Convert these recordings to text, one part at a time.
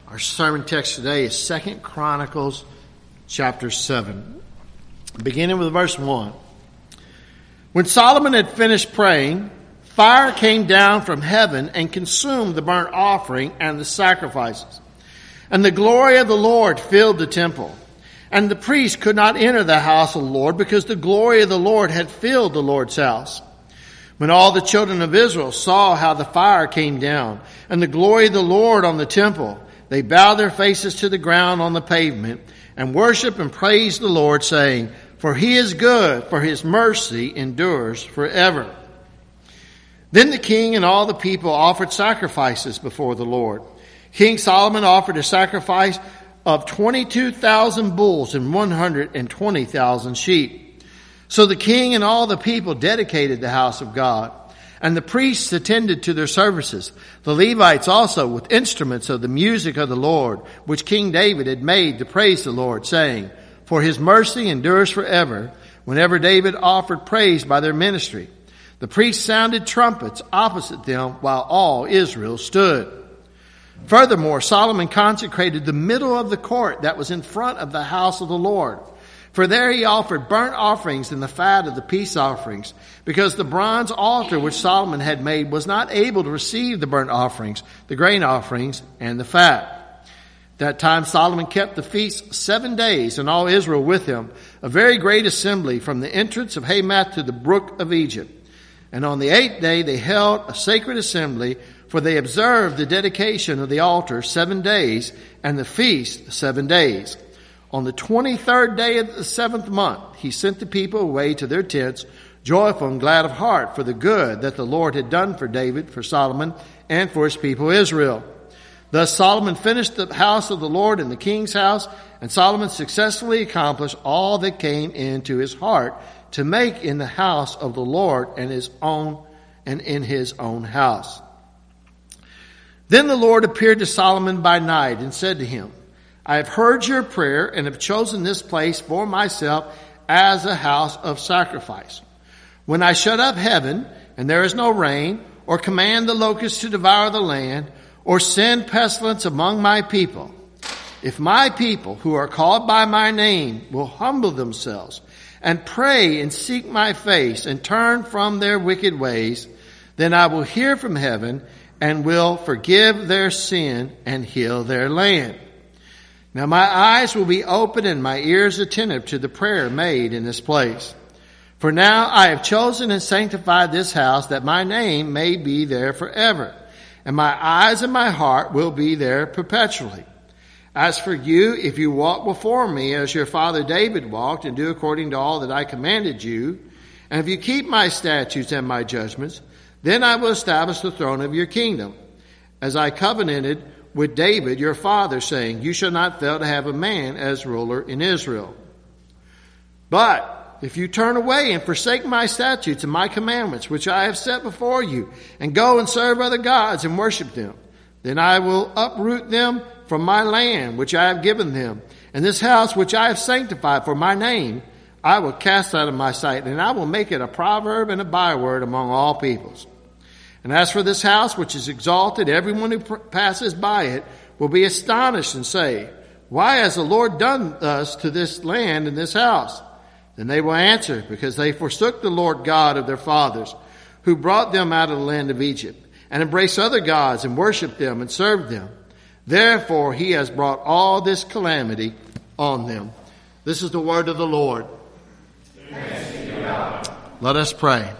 Our sermon text today is 2 Chronicles chapter 7, beginning with verse 1. When Solomon had finished praying, fire came down from heaven and consumed the burnt offering and the sacrifices. And the glory of the Lord filled the temple. And the priests could not enter the house of the Lord because the glory of the Lord had filled the Lord's house. When all the children of Israel saw how the fire came down and the glory of the Lord on the temple, they bowed their faces to the ground on the pavement and worshiped and praised the Lord, saying, "For he is good, for his mercy endures forever." Then the king and all the people offered sacrifices before the Lord. King Solomon offered a sacrifice of 22,000 bulls and 120,000 sheep. So the king and all the people dedicated the house of God, and the priests attended to their services. The Levites also with instruments of the music of the Lord, which King David had made to praise the Lord, saying, "For his mercy endures forever," whenever David offered praise by their ministry. The priests sounded trumpets opposite them while all Israel stood. Furthermore, Solomon consecrated the middle of the court that was in front of the house of the Lord. For there he offered burnt offerings and the fat of the peace offerings, because the bronze altar which Solomon had made was not able to receive the burnt offerings, the grain offerings, and the fat. That time Solomon kept the feast 7 days, and all Israel with him, a very great assembly from the entrance of Hamath to the brook of Egypt. And on the 8th day they held a sacred assembly, for they observed the dedication of the altar 7 days, and the feast 7 days. On the 23rd day of the 7th month, he sent the people away to their tents, joyful and glad of heart for the good that the Lord had done for David, for Solomon, and for his people Israel. Thus Solomon finished the house of the Lord and the king's house, and Solomon successfully accomplished all that came into his heart to make in the house of the Lord and in his own house. Then the Lord appeared to Solomon by night and said to him, "I have heard your prayer and have chosen this place for myself as a house of sacrifice. When I shut up heaven and there is no rain, or command the locusts to devour the land, or send pestilence among my people, if my people who are called by my name will humble themselves and pray and seek my face and turn from their wicked ways, then I will hear from heaven and will forgive their sin and heal their land. Now my eyes will be open and my ears attentive to the prayer made in this place. For now I have chosen and sanctified this house that my name may be there forever, and my eyes and my heart will be there perpetually. As for you, if you walk before me as your father David walked and do according to all that I commanded you, and if you keep my statutes and my judgments, then I will establish the throne of your kingdom, as I covenanted with David your father, saying, you shall not fail to have a man as ruler in Israel. But if you turn away and forsake my statutes and my commandments, which I have set before you, and go and serve other gods and worship them, then I will uproot them from my land, which I have given them, and this house which I have sanctified for my name, I will cast out of my sight, and I will make it a proverb and a byword among all peoples. And as for this house which is exalted, everyone who passes by it will be astonished and say, why has the Lord done thus to this land and this house? Then they will answer, because they forsook the Lord God of their fathers, who brought them out of the land of Egypt, and embraced other gods and worshipped them and served them. Therefore he has brought all this calamity on them. This is the word of the Lord. Thanks be to God. Let us pray.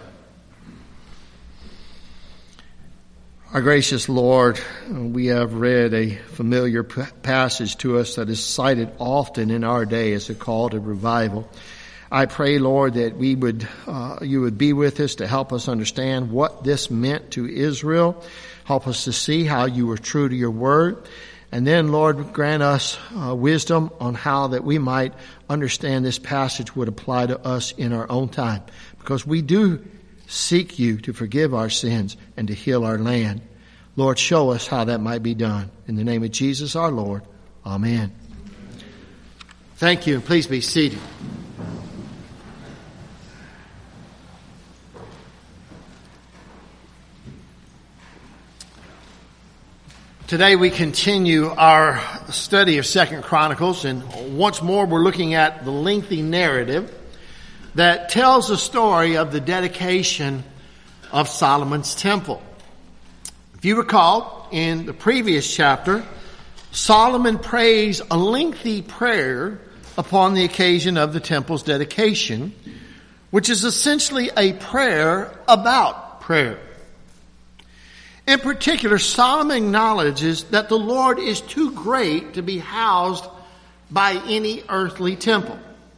Our gracious Lord, we have read a familiar passage to us that is cited often in our day as a call to revival. I pray, Lord, that you would be with us to help us understand what this meant to Israel. Help us to see how you were true to your word. And then, Lord, grant us wisdom on how that we might understand this passage would apply to us in our own time. Because we do seek you to forgive our sins and to heal our land. Lord, show us how that might be done. In the name of Jesus our Lord. Amen. Thank you, and please be seated. Today we continue our study of 2 Chronicles, and once more we're looking at the lengthy narrative that tells the story of the dedication of Solomon's temple. If you recall, in the previous chapter, Solomon prays a lengthy prayer upon the occasion of the temple's dedication, which is essentially a prayer about prayer. In particular, Solomon acknowledges that the Lord is too great to be housed by any earthly temple.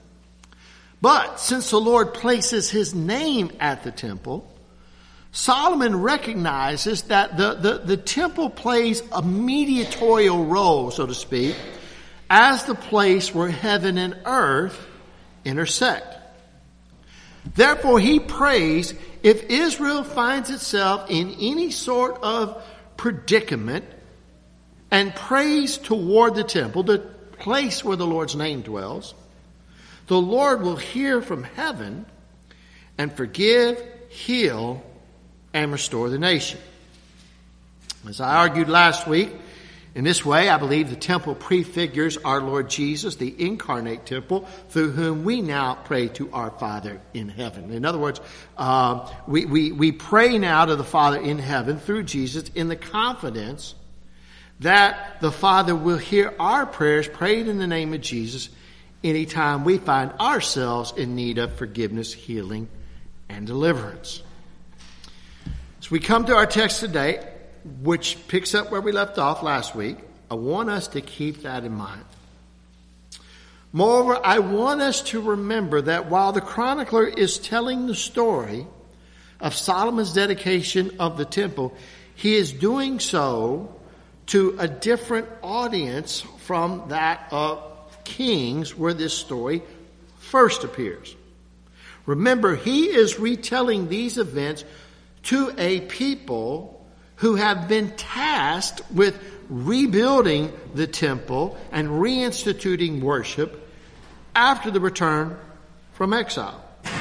But since the Lord places his name at the temple, Solomon recognizes that the temple plays a mediatorial role, so to speak, as the place where heaven and earth intersect. Therefore, he prays, if Israel finds itself in any sort of predicament and prays toward the temple, the place where the Lord's name dwells, the Lord will hear from heaven and forgive, heal, and restore the nation. As I argued last week, in this way, I believe the temple prefigures our Lord Jesus, the incarnate temple, through whom we now pray to our Father in heaven. In other words, we pray now to the Father in heaven through Jesus in the confidence that the Father will hear our prayers prayed in the name of Jesus anytime we find ourselves in need of forgiveness, healing, and deliverance. As we come to our text today, which picks up where we left off last week, I want us to keep that in mind. Moreover, I want us to remember that while the chronicler is telling the story of Solomon's dedication of the temple, he is doing so to a different audience from that of Kings, where this story first appears. Remember, he is retelling these events to a people who have been tasked with rebuilding the temple and reinstituting worship after the return from exile.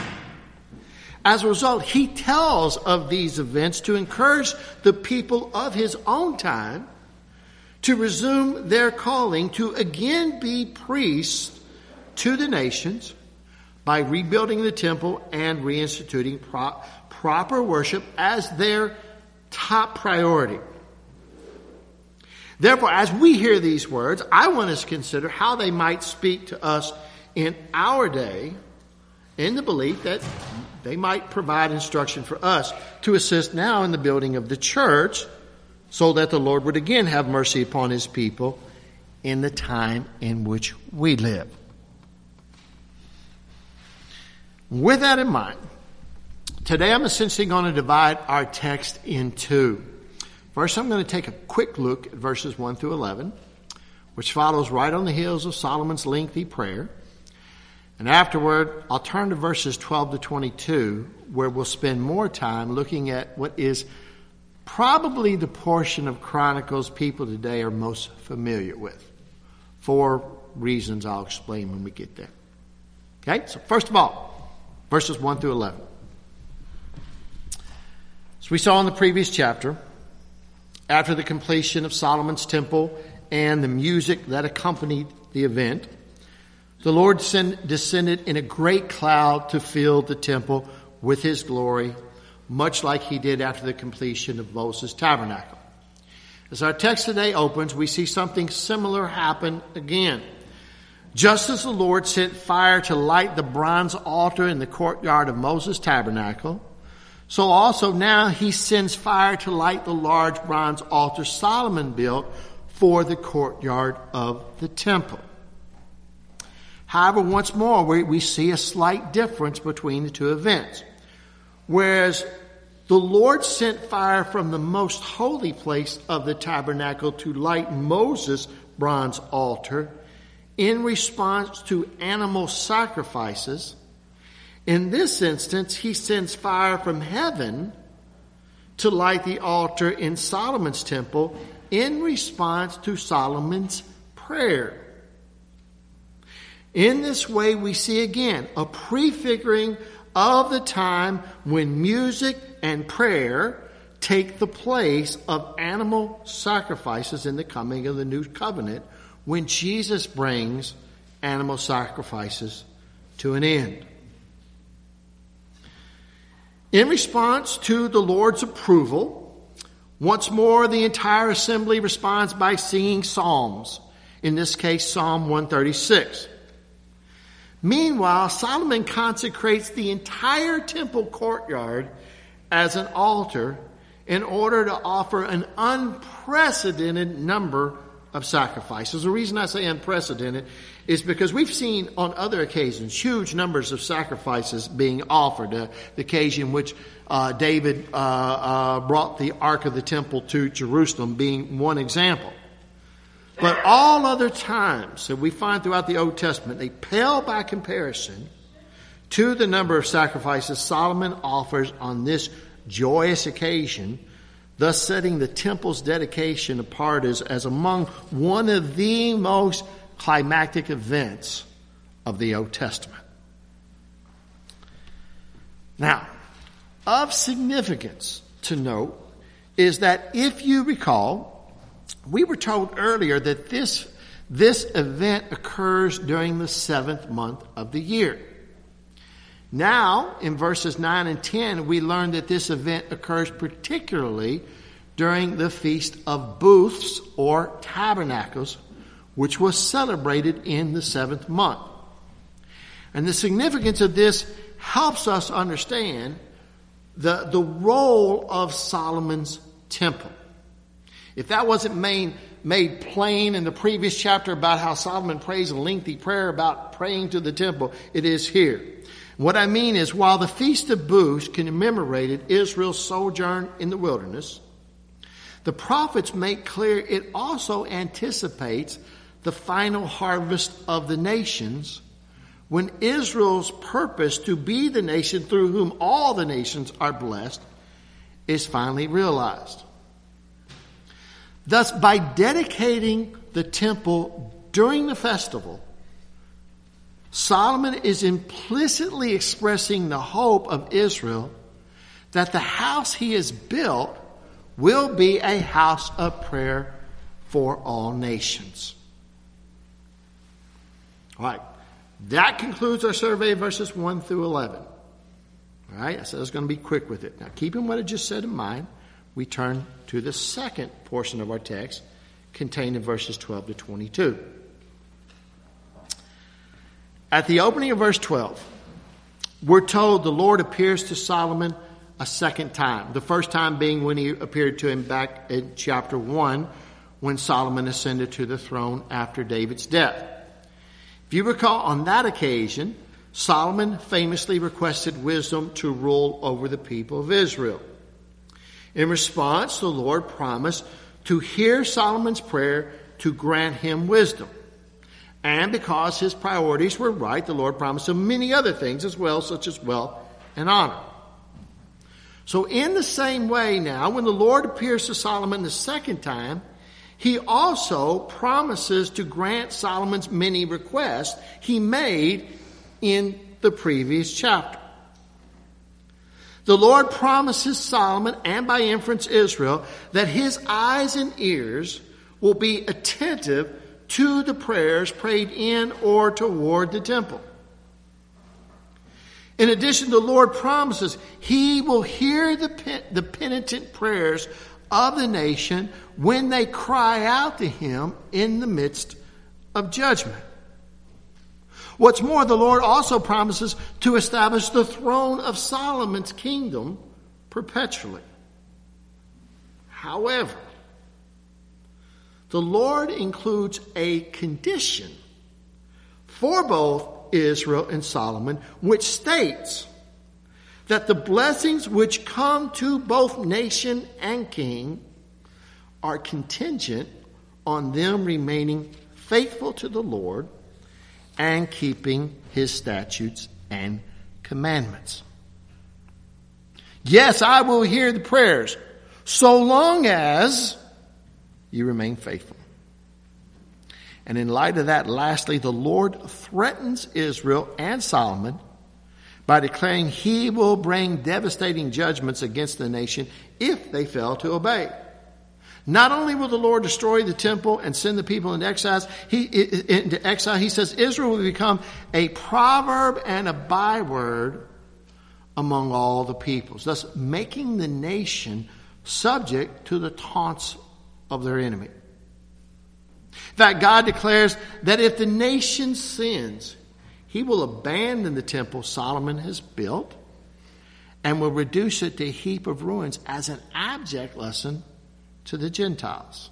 As a result, he tells of these events to encourage the people of his own time to resume their calling to again be priests to the nations by rebuilding the temple and reinstituting proper worship as their top priority. Therefore, as we hear these words, I want us to consider how they might speak to us in our day, in the belief that they might provide instruction for us to assist now in the building of the church, so that the Lord would again have mercy upon his people in the time in which we live. With that in mind, today I'm essentially going to divide our text in two. First, I'm going to take a quick look at verses 1 through 11, which follows right on the heels of Solomon's lengthy prayer. And afterward, I'll turn to verses 12 to 22, where we'll spend more time looking at what is probably the portion of Chronicles people today are most familiar with, for reasons I'll explain when we get there. Okay, so first of all, verses 1 through 11. As we saw in the previous chapter, after the completion of Solomon's temple and the music that accompanied the event, the Lord descended in a great cloud to fill the temple with his glory, much like he did after the completion of Moses' tabernacle. As our text today opens, we see something similar happen again. Just as the Lord sent fire to light the bronze altar in the courtyard of Moses' tabernacle, so also now he sends fire to light the large bronze altar Solomon built for the courtyard of the temple. However, once more, we see a slight difference between the two events. Whereas the Lord sent fire from the most holy place of the tabernacle to light Moses' bronze altar in response to animal sacrifices, in this instance, he sends fire from heaven to light the altar in Solomon's temple in response to Solomon's prayer. In this way, we see again a prefiguring of the time when music and prayer take the place of animal sacrifices in the coming of the new covenant when Jesus brings animal sacrifices to an end. In response to the Lord's approval, once more the entire assembly responds by singing psalms, in this case Psalm 136. Meanwhile, Solomon consecrates the entire temple courtyard as an altar in order to offer an unprecedented number of sacrifices. The reason I say unprecedented is because we've seen on other occasions huge numbers of sacrifices being offered. The occasion which David brought the Ark of the Temple to Jerusalem being one example. But all other times that we find throughout the Old Testament, they pale by comparison to the number of sacrifices Solomon offers on this joyous occasion, thus setting the temple's dedication apart as among one of the most climactic events of the Old Testament. Now, of significance to note is that if you recall, we were told earlier that this event occurs during the 7th month of the year. Now, in verses 9 and 10, we learn that this event occurs particularly during the Feast of Booths or Tabernacles, which was celebrated in the 7th month. And the significance of this helps us understand the role of Solomon's temple. If that wasn't made plain in the previous chapter about how Solomon prays a lengthy prayer about praying to the temple, it is here. What I mean is, while the Feast of Booths commemorated Israel's sojourn in the wilderness, the prophets make clear it also anticipates the final harvest of the nations when Israel's purpose to be the nation through whom all the nations are blessed is finally realized. Thus, by dedicating the temple during the festival, Solomon is implicitly expressing the hope of Israel that the house he has built will be a house of prayer for all nations. All right. That concludes our survey of verses 1 through 11. All right. I said I was going to be quick with it. Now, keeping what I just said in mind, we turn to the second portion of our text contained in verses 12 to 22. At the opening of verse 12, we're told the Lord appears to Solomon a second time. The first time being when he appeared to him back in chapter 1 when Solomon ascended to the throne after David's death. If you recall, on that occasion, Solomon famously requested wisdom to rule over the people of Israel. In response, the Lord promised to hear Solomon's prayer to grant him wisdom. And because his priorities were right, the Lord promised him many other things as well, such as wealth and honor. So in the same way now, when the Lord appears to Solomon the second time, he also promises to grant Solomon's many requests he made in the previous chapter. The Lord promises Solomon, and by inference Israel, that his eyes and ears will be attentive to the prayers prayed in or toward the temple. In addition, the Lord promises he will hear the penitent prayers of the nation when they cry out to him in the midst of judgment. What's more, the Lord also promises to establish the throne of Solomon's kingdom perpetually. However, the Lord includes a condition for both Israel and Solomon, which states that the blessings which come to both nation and king are contingent on them remaining faithful to the Lord and keeping his statutes and commandments. Yes, I will hear the prayers so long as you remain faithful. And in light of that, lastly, the Lord threatens Israel and Solomon by declaring he will bring devastating judgments against the nation if they fail to obey. Not only will the Lord destroy the temple and send the people into exile, he says Israel will become a proverb and a byword among all the peoples, thus making the nation subject to the taunts of their enemy. In fact, God declares that if the nation sins, he will abandon the temple Solomon has built and will reduce it to a heap of ruins as an abject lesson to the Gentiles.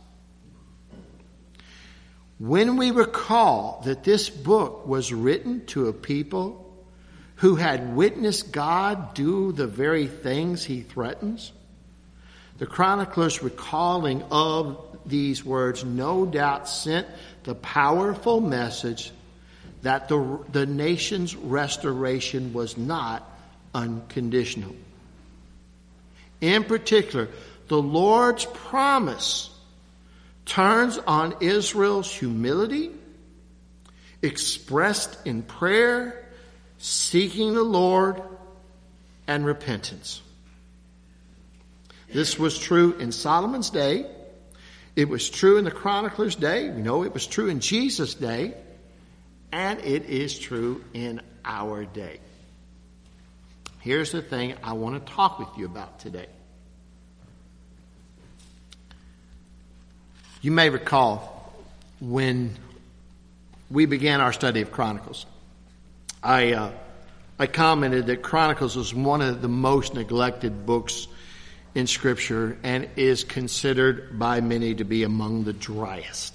When we recall that this book was written to a people who had witnessed God do the very things he threatens, the chronicler's recalling of these words no doubt sent the powerful message that the nation's restoration was not unconditional. In particular, the Lord's promise turns on Israel's humility, expressed in prayer, seeking the Lord, and repentance. This was true in Solomon's day. It was true in the chronicler's day. We know it was true in Jesus' day. And it is true in our day. Here's the thing I want to talk with you about today. You may recall when we began our study of Chronicles, I commented that Chronicles was one of the most neglected books in Scripture and is considered by many to be among the driest,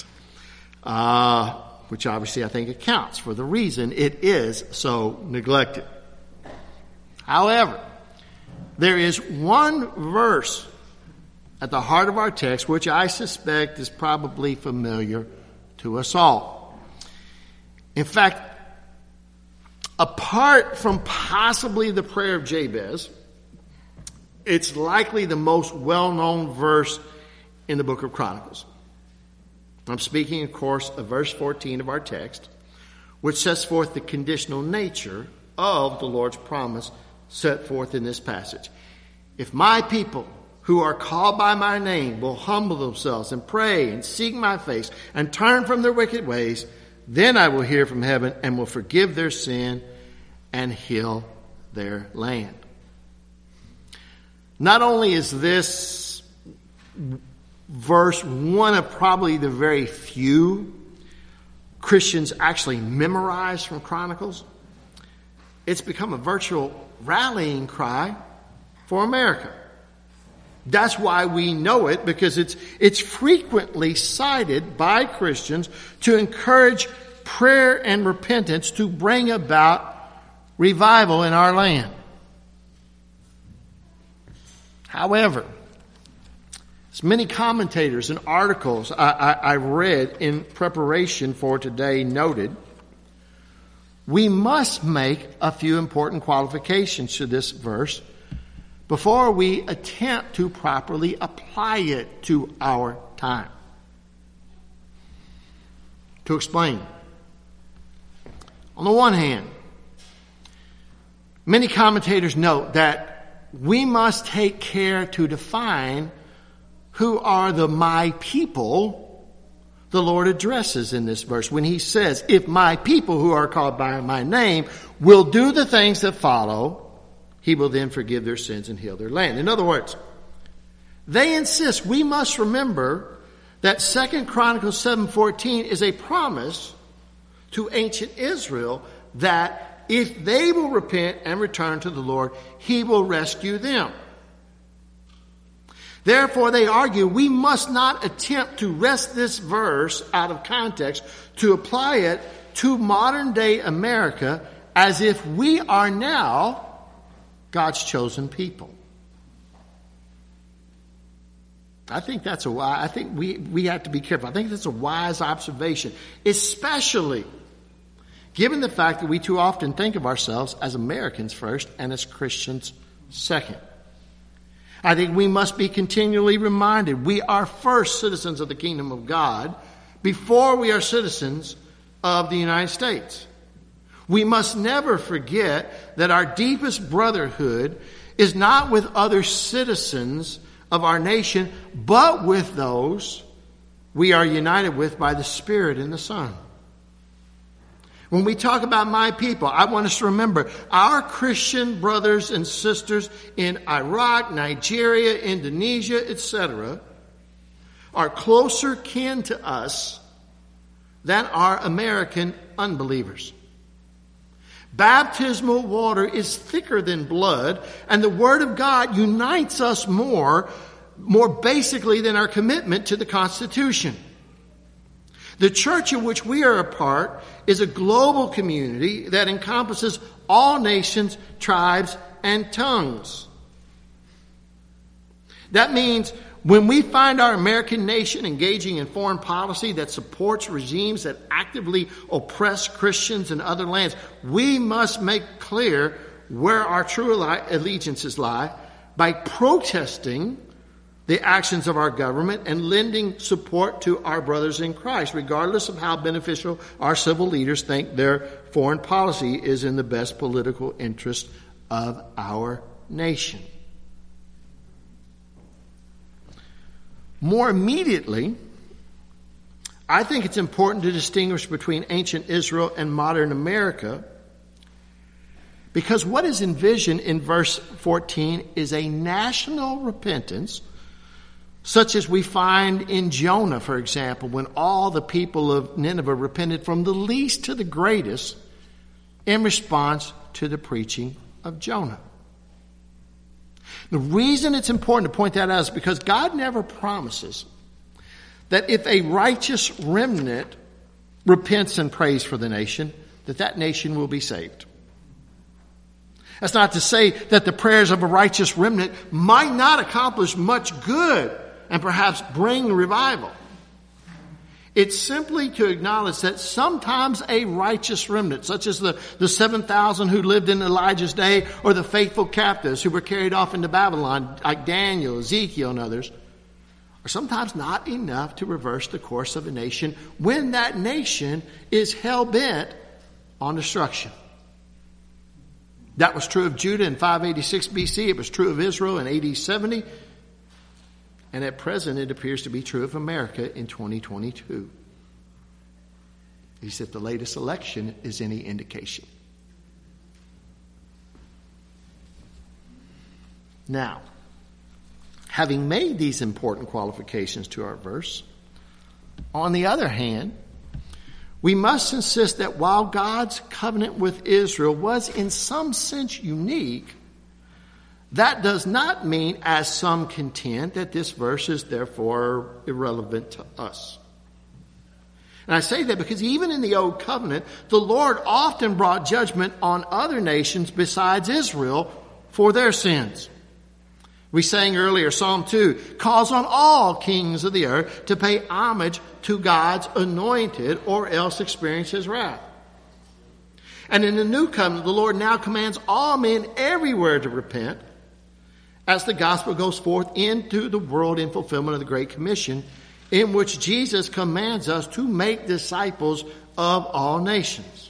which obviously I think accounts for the reason it is so neglected. However, there is one verse at the heart of our text which I suspect is probably familiar to us all. In fact, apart from possibly the prayer of Jabez, it's likely the most well-known verse in the book of Chronicles. I'm speaking, of course, of verse 14 of our text, which sets forth the conditional nature of the Lord's promise set forth in this passage. If my people who are called by my name will humble themselves and pray and seek my face and turn from their wicked ways, then I will hear from heaven and will forgive their sin and heal their land. Not only is this verse one of probably the very few Christians actually memorize from Chronicles, it's become a virtual rallying cry for America. That's why we know it, because it's frequently cited by Christians to encourage prayer and repentance to bring about revival in our land. However, as many commentators and articles I read in preparation for today noted, we must make a few important qualifications to this verse before we attempt to properly apply it to our time. To explain, on the one hand, many commentators note that we must take care to define who are the my people the Lord addresses in this verse when he says, if my people who are called by my name will do the things that follow, he will then forgive their sins and heal their land. In other words, they insist we must remember that 2 Chronicles 7:14 is a promise to ancient Israel that if they will repent and return to the Lord, he will rescue them. Therefore, they argue we must not attempt to wrest this verse out of context to apply it to modern day America as if we are now God's chosen people. I think that's I think we have to be careful. I think that's a wise observation, especially given the fact that we too often think of ourselves as Americans first and as Christians second. I think we must be continually reminded we are first citizens of the kingdom of God before we are citizens of the United States. We must never forget that our deepest brotherhood is not with other citizens of our nation, but with those we are united with by the Spirit and the Son. When we talk about my people, I want us to remember our Christian brothers and sisters in Iraq, Nigeria, Indonesia, etc., are closer kin to us than our American unbelievers. Baptismal water is thicker than blood, and the Word of God unites us more basically than our commitment to the Constitution. The church in which we are a part is a global community that encompasses all nations, tribes, and tongues. That means when we find our American nation engaging in foreign policy that supports regimes that actively oppress Christians in other lands, we must make clear where our true allegiances lie by protesting the actions of our government and lending support to our brothers in Christ, regardless of how beneficial our civil leaders think their foreign policy is in the best political interest of our nation. More immediately, I think it's important to distinguish between ancient Israel and modern America, because what is envisioned in verse 14 is a national repentance, such as we find in Jonah, for example, when all the people of Nineveh repented from the least to the greatest in response to the preaching of Jonah. The reason it's important to point that out is because God never promises that if a righteous remnant repents and prays for the nation, that nation will be saved. That's not to say that the prayers of a righteous remnant might not accomplish much good and perhaps bring revival. It's simply to acknowledge that sometimes a righteous remnant, such as the 7,000 who lived in Elijah's day, or the faithful captives who were carried off into Babylon, like Daniel, Ezekiel, and others, are sometimes not enough to reverse the course of a nation when that nation is hell-bent on destruction. That was true of Judah in 586 BC. It was true of Israel in AD 70. And at present, it appears to be true of America in 2022. At least if the latest election is any indication. Now, having made these important qualifications to our verse, on the other hand, we must insist that while God's covenant with Israel was in some sense unique, that does not mean, as some contend, that this verse is therefore irrelevant to us. And I say that because even in the Old Covenant, the Lord often brought judgment on other nations besides Israel for their sins. We sang earlier, Psalm 2, calls on all kings of the earth to pay homage to God's anointed or else experience his wrath. And in the New Covenant, the Lord now commands all men everywhere to repent, as the gospel goes forth into the world in fulfillment of the Great Commission, in which Jesus commands us to make disciples of all nations.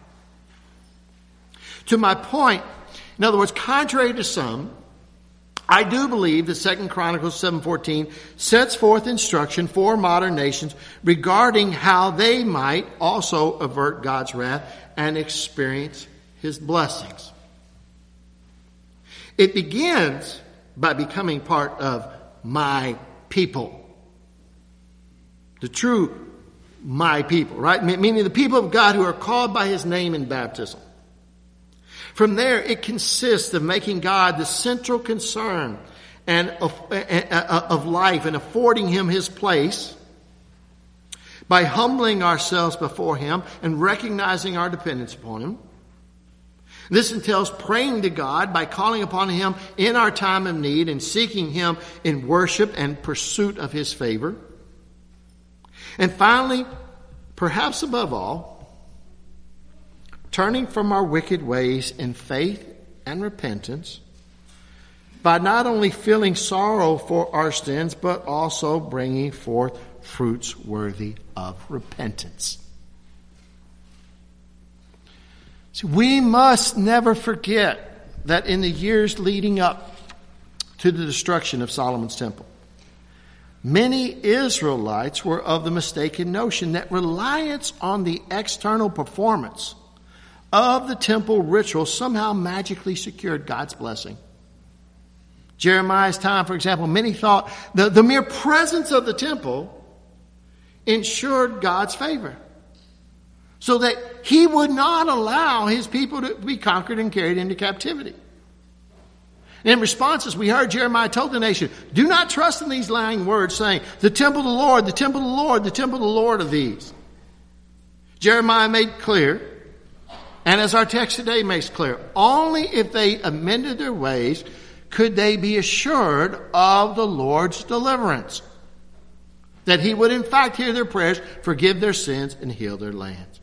To my point, in other words, contrary to some, I do believe that 2 Chronicles 7:14 sets forth instruction for modern nations regarding how they might also avert God's wrath and experience his blessings. It begins by becoming part of my people. The true my people, right? Meaning the people of God who are called by his name in baptism. From there, it consists of making God the central concern and of life and affording him his place by humbling ourselves before him and recognizing our dependence upon him. This entails praying to God by calling upon him in our time of need and seeking him in worship and pursuit of his favor. And finally, perhaps above all, turning from our wicked ways in faith and repentance by not only feeling sorrow for our sins, but also bringing forth fruits worthy of repentance. See, we must never forget that in the years leading up to the destruction of Solomon's temple, many Israelites were of the mistaken notion that reliance on the external performance of the temple ritual somehow magically secured God's blessing. Jeremiah's time, for example, many thought the mere presence of the temple ensured God's favor, so that he would not allow his people to be conquered and carried into captivity. In responses, we heard Jeremiah told the nation, do not trust in these lying words, saying, the temple of the Lord, the temple of the Lord, the temple of the Lord of these. Jeremiah made clear, and as our text today makes clear, only if they amended their ways could they be assured of the Lord's deliverance, that he would in fact hear their prayers, forgive their sins, and heal their lands.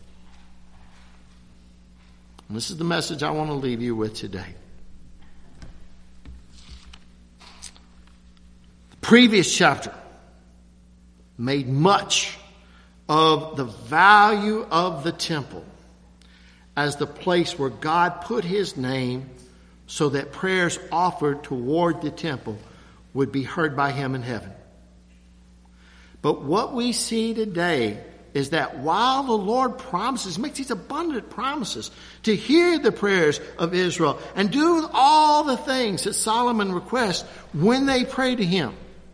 And this is the message I want to leave you with today. The previous chapter made much of the value of the temple as the place where God put his name so that prayers offered toward the temple would be heard by him in heaven. But what we see today is that while the Lord promises, makes these abundant promises to hear the prayers of Israel and do all the things that Solomon requests when they pray to him,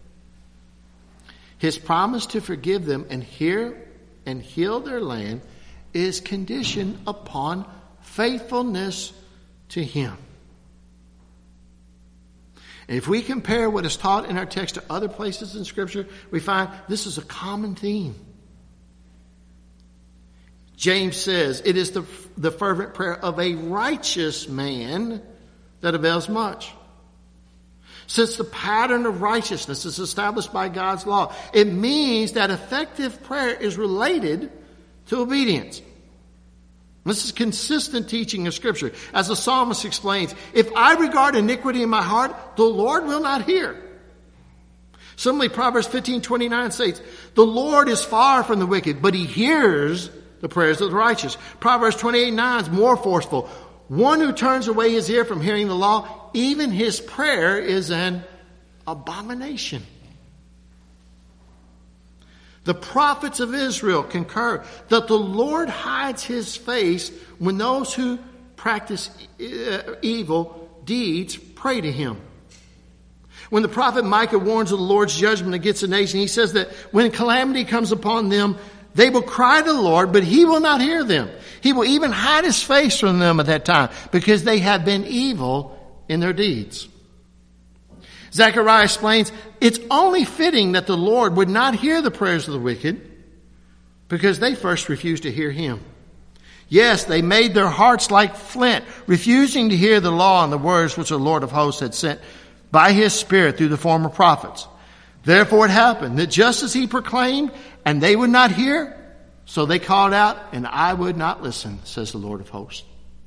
his promise to forgive them and hear and heal their land is conditioned upon faithfulness to him. And if we compare what is taught in our text to other places in Scripture, we find this is a common theme. James says, it is the fervent prayer of a righteous man that avails much. Since the pattern of righteousness is established by God's law, it means that effective prayer is related to obedience. This is consistent teaching of Scripture. As the psalmist explains, if I regard iniquity in my heart, the Lord will not hear. Similarly, Proverbs 15:29 states, the Lord is far from the wicked, but he hears the prayers of the righteous. Proverbs 28:9 is more forceful. One who turns away his ear from hearing the law, even his prayer is an abomination. The prophets of Israel concur that the Lord hides his face when those who practice evil deeds pray to him. When the prophet Micah warns of the Lord's judgment against the nation, he says that when calamity comes upon them, they will cry to the Lord, but he will not hear them. He will even hide his face from them at that time because they have been evil in their deeds. Zechariah explains, it's only fitting that the Lord would not hear the prayers of the wicked because they first refused to hear him. Yes, they made their hearts like flint, refusing to hear the law and the words which the Lord of hosts had sent by his Spirit through the former prophets. Therefore it happened that just as he proclaimed and they would not hear, so they called out and I would not listen, says the Lord of hosts.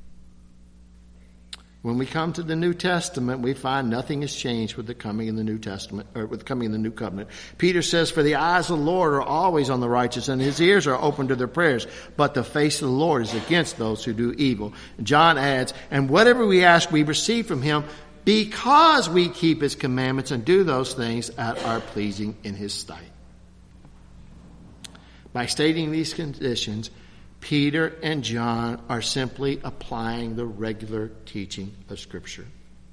When we come to the New Testament, we find nothing has changed with the coming in the New Testament, or with coming in the New Covenant. Peter says, for the eyes of the Lord are always on the righteous, and his ears are open to their prayers. But the face of the Lord is against those who do evil. John adds, and whatever we ask, we receive from him, because we keep his commandments and do those things that are pleasing in his sight. By stating these conditions, Peter and John are simply applying the regular teaching of Scripture.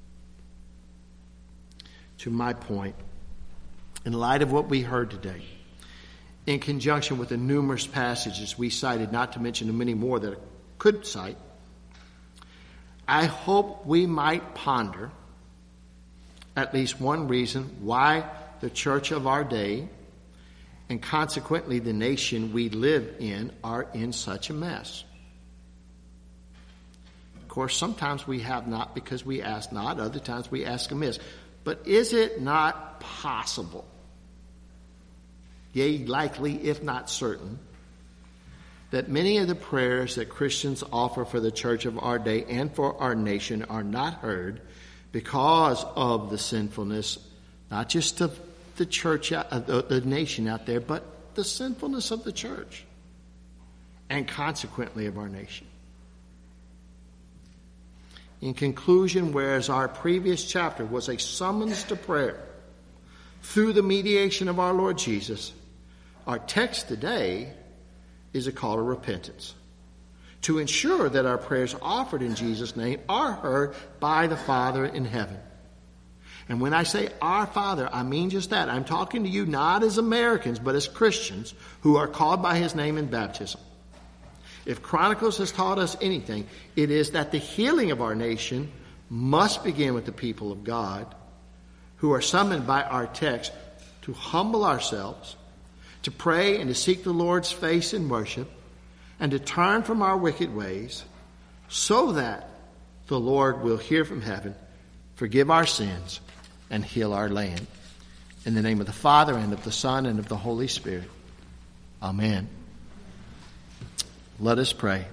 To my point, in light of what we heard today, in conjunction with the numerous passages we cited, not to mention the many more that I could cite, I hope we might ponder at least one reason why the church of our day and consequently the nation we live in are in such a mess. Of course, sometimes we have not because we ask not, other times we ask amiss. But is it not possible, yea, likely, if not certain, that many of the prayers that Christians offer for the church of our day and for our nation are not heard because of the sinfulness, not just of the church, the nation out there, but the sinfulness of the church and consequently of our nation? In conclusion, whereas our previous chapter was a summons to prayer through the mediation of our Lord Jesus, our text today is a call to repentance, to ensure that our prayers offered in Jesus' name are heard by the Father in heaven. And when I say our Father, I mean just that. I'm talking to you not as Americans, but as Christians who are called by his name in baptism. If Chronicles has taught us anything, it is that the healing of our nation must begin with the people of God, who are summoned by our text to humble ourselves, to pray and to seek the Lord's face in worship, and to turn from our wicked ways, so that the Lord will hear from heaven, forgive our sins, and heal our land. In the name of the Father, and of the Son, and of the Holy Spirit. Amen. Let us pray.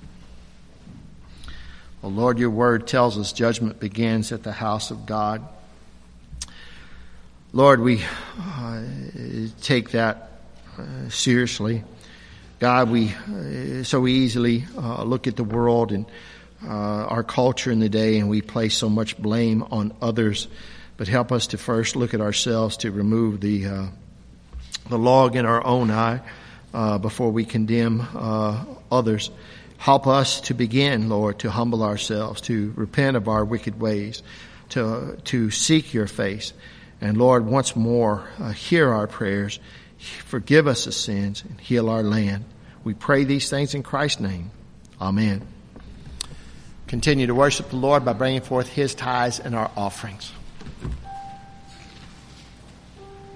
Oh Lord, your word tells us judgment begins at the house of God. Lord, we take that seriously. God, we so easily look at the world and our culture in the day, and we place so much blame on others. But help us to first look at ourselves, to remove the log in our own eye before we condemn others. Help us to begin, Lord, to humble ourselves, to repent of our wicked ways, to seek your face. And Lord, once more, hear our prayers, forgive us of sins, and heal our land. We pray these things in Christ's name. Amen. Continue to worship the Lord by bringing forth his tithes and our offerings.